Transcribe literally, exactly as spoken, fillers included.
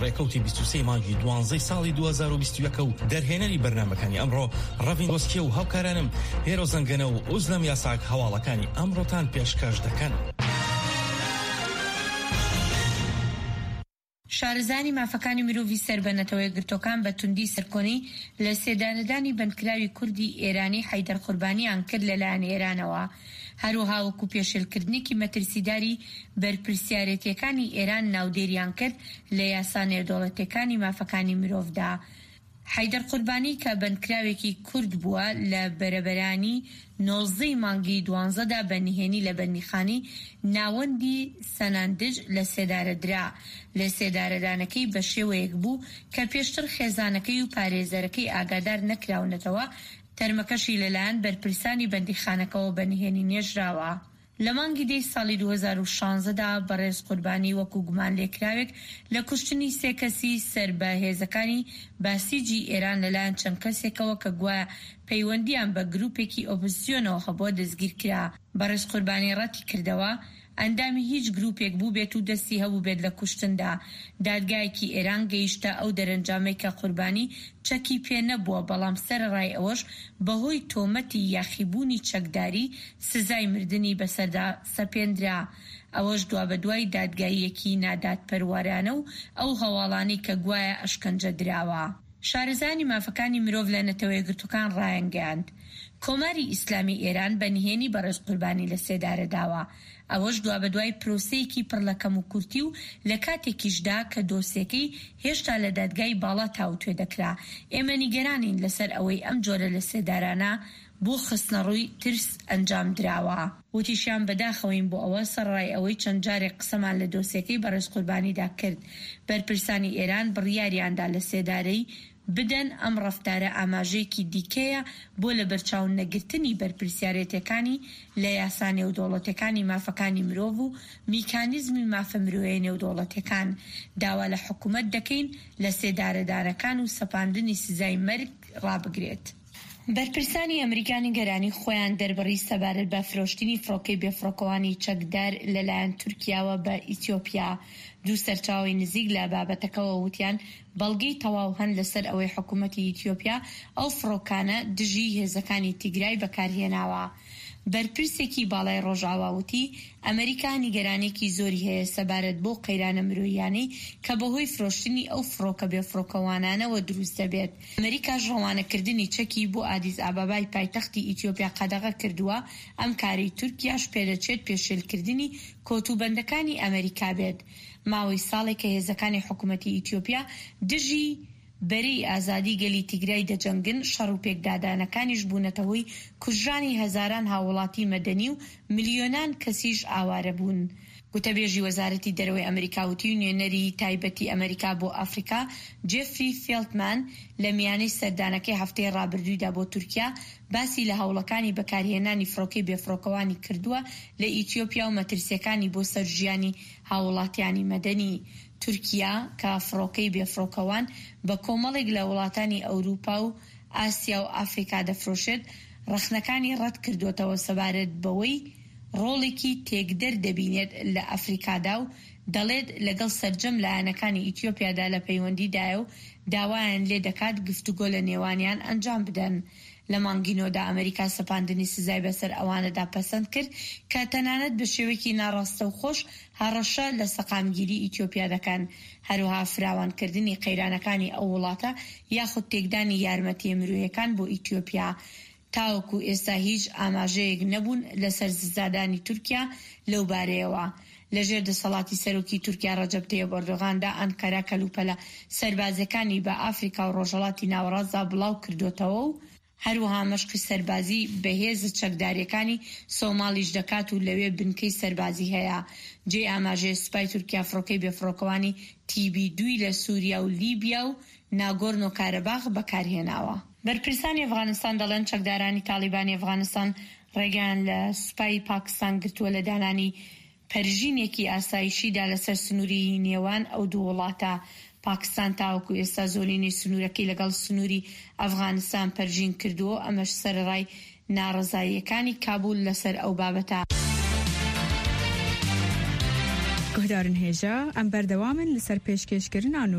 ڕێکەوتی بیست و سێ مانگی دوانزەی ساڵی دوو هەزار و بیست و یەک و دەرهێنەری بەرنامەکانی ئەمڕۆ ڕەڤین ڕۆسکێ و هاوکارانم هێرۆ زەنگەنە و ئوزلەم یاساک هەواڵەکانی ئەمڕۆتان پێشکەش دەکەن. شارەزانی مافەکانی مرۆڤی سەربەنەتەوەی گرتوەکان بە توندی سەرکۆنی لە سێدانەدانی بەندکراوی کوردی ئێرانی حەیدەر قوربانییان کرد لەلایەن ئێرانەوە، هەروەها وەکو پێشێلکردنێکی مەترسیداری بەرپرسیارەتیەکانی ئێران ناودێریان کرد لە یاسا نێودەوڵەتیەکانی مافەکانی مرۆڤدا. حەیدەر قوربانی کە بەندکراوێکی کورد بووە لە بەرەبەرانی نۆزدەی مانگی دوانزەدا بەنهێنی لە بەندیخانی ناوەندی سەناندج لە سێدارە درا. لە سێدارەدانەکەی بە شێوەیەک بوو کە پێشتر خێزانەکەی و پارێزەرەکەی ئاگادار نەکراونەتەوە، تەرمەکەشی لەلایەن بەرپرسانی بەندیخانەکەەوە بەنهێنی نێژراوە. لە مانگی دەی ساڵی دوو هەزار و شانزەدا بەڕێز قوربانی وەکو گومان لێکراوێک لە کوشتنی سێ کەسی سەربەهێزەکانی باسیجی ئێران لەلایەن چەند کەسێکەوە کە گوایە پەیوەندیان بە گروپێکی ئۆپۆزیسیۆنەوە هەبووە دەستگیر کرا. بەڕێز قوربانی ڕەتی کردەوە ئەندامی هیچ گروپێک بوو بێت و دەستی هەبوو بێت لە کوشتندا. دادگایەکی ئێران گەیشتە ئەو دەرەنجامەی کە قوربانی چەکی پێ نەبووە، بەڵام سەرڕای ئەوەش بەهۆی تۆمەتی یاخیبوونی چەکداری سزای مردنی بەسەردا سەپێندرا. ئەوەش دوا بە دوای دادگاییەکی نادادپەروەرانە و ئەو هەواڵانەی کە گوایە ئەشکەنجە دراوە. شارەزانی مافەکانی مرۆڤ لە نەتەوەی گرتوەکان ڕایانگەاند کۆماری ئیسلامی ئێران بەنهێنی بەڕێز قوربانی لە سێدارە داوە. ئەوەش دوا بە دوای پرۆسەیەکی پڕلەکەم و کورتی و لە کاتێکیشدا کە دۆسیەکەی هێشتا لە دادگای باڵا تاوتوێ دەکرا. ئێمە نیگەرانین لەسەر ئەوەی ئەم جۆرە لە سێدارانە بۆ خستنە ڕووی ترس ئەنجام دراوە. وتیشیان بەداخەوەین بۆ ئەوە سەرڕای ئەوەی چەند جارێک قسەمان لە دۆسیەکەی بەڕێز قوربانیدا کرد. بەرپرسانی ئێران بڕیاریاندا لە سێدارەی بدەن ئەم ڕەفتارە ئاماژەیەکی دیکەیە بۆ لە بەرچاو نەگرتنی بەرپرسیارەتەکانی لە یاسا نێودەوڵەتیەکانی مافەکانی مرۆڤ و میکانیزمی مافە مرۆیی نێودەوڵەتیەکان. داوا لە حکوومەت دەکەین لە سێدارەدارەکان و سەپاندنی سزای مەرگ ڕابگرێت. بەرپرسانی ئەمریکانی گەرانی خۆیان دەربڕی سەبارەت بە فرۆشتنی فڕۆکەی بێفڕۆکەوانی چەکدار لەلایەن تورکیاوە بە ئیتیۆپیا. دوو سەرچاوی نزیک لە بابەتەکەەوە وتیان بەڵگەی تەواو هەن لەسەر ئەوەی حکوومەتی ئیتیۆپیا ئەو فڕۆکانە دژی هێزەکانی تیگرای بەکارهێناوە. بەرپرسێکی باڵای ڕۆژاوا وتی ئەمریکا نیگەرانێکی زۆری هەیە سەبارەت بۆ قەیرانە مرۆییانەی کە بەهۆی فرۆشتنی ئەو فڕۆکە بێفڕۆکەوانانەوە دروست دەبێت. ئەمریکاش ڕەوانەکردنی چەکی بۆ ئادیس ئابابای پایتەختی ئیتیۆپیا قەدەغە کردووە. ئەم کاری تورکیاش پێدەچێت پێشێلکردنی کۆتوبەندەکانی ئەمریکا بێت. ماوەی ساڵێک کە هێزەکانی حکوومەتی ئیتیۆپیا دژی بەرەی ئازادی گەلی تیگرای دەجەنگن، شەڕ و پێکدادانەکانیش بوونەتەوەی کوژرانی هەزاران هاوڵاتی مەدەنی و ملیۆنان کەسیش ئاوارە بوون. وتەبێژی وەزارەتی دەرەوەی ئەمریکا وتی نوێنەری تایبەتی ئەمریکا بۆ ئەفریقا جێفری فێڵتمان لە میانەی سەردانەکەی هەفتەی ڕابردوویدا بۆ تورکیا باسی لە هەوڵەکانی بەکارهێنانی فڕۆکەی بێفڕۆکەوانی کردووە لە ئیتیۆپیا و مەترسیەکانی بۆ سەرژیانی هاوڵاتیانی مەدەنی. تورکیا کە فڕۆکەی بێفڕۆکەوان بە کۆمەڵێک لە وڵاتانی ئەوروپا و ئاسیا و ئافریقا دەفرۆشێت، ڕەخنەکانی ڕەت کردوێتەوە سەبارەت بەوەی ڕۆڵێکی تێکدەر دەبینێت لە ئەفریقادا و دەڵێت لەگەڵ سەرجەم لایەنەکانی ئیتیۆپیادا لە پەیوەندیدایە و داوایان لێ دەکات گفتوگۆ لە نێوانیان ئەنجام بدەن. لە مانگینۆدا ئەمریکا سەپاندنی سزای بەسەر ئەوانەدا پەسەند کرد کە تەنانەت بە شێوەیەکی ناڕاستە و خۆش هەڕەشە لە سەقامگیری ئیتیۆپیا دەکەن، هەروەها فراوانکردنی قەیرانەکانی ئەو وڵاتە یاخود تێکدانی یارمەتی مرۆییەکان بۆ ئیتیۆپیا. تاوەکو ئێستا هیچ ئاماژەیەک نەبوون لەسەر سزادانی تورکیا لەو بارەیەوە. لەژێر دەسەڵاتی سەرۆکی تورکیا ڕەجەب تەییب ئەردۆغاندا ئەنکەرا کەلوپەلە سەربازەکانی بە ئافریقا و ڕۆژهەڵاتی ناوەڕاستدا بڵاو کردوتەوە و هەروەها مەشقی سەربازی بەهێز چەکداریەکانی سۆمالیش دەکات و لەوێ بنکەی سەربازی هەیە. جێ ئاماژەی سوپای تورکیا فڕۆکەی بێفڕۆکەوانی تیبی دوی لە سووریا و لیبیا و ناگۆرن و کارەباغ بەکارهێناوە. بەرپرسانی ئەفغانستان دەڵێن چەکدارانی تالیبانی ئەفغانستان ڕێگەیان لە سوپای پاکستان گرتووە لە دانانی پەرژینێکی ئاسایشیدا لەسەر سنووری نێوان ئەو دوو وڵاتە. پاکستان تاوەکو ئێستا زۆرینەی سنوورەکەی لەگەڵ سنووری ئەفغانستان پەرژین کردووە. ئەمەش سەرڕای ناڕەزاییەکانی کابول لەسەر ئەو بابەتە. گۆدارن هێژە ئەم بەردەوامن لەسەر پێشکەشکردن